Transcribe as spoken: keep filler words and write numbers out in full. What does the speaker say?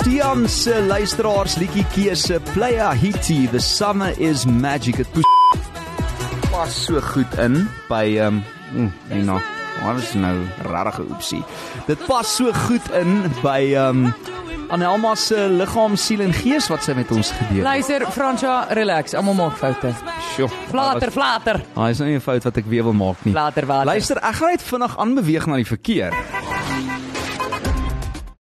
Tian se luisteraars liedjie keuse Play Ahiti, The Summer is Magic. Het pas so goed in by um, mm, nee nou, wat is nou rarige oepsie. Dit pas so goed in by um, Anelma se liggaam, siel en gees wat sy met ons gedeel. Luister, Fransja, relax, almal maak foute. Sjoe. Flater, flater. Hy is nou nie 'n fout wat ek weer wil maak nie. Flater, water. Luister, ek gaan net vinnig aanbeweeg na die verkeer.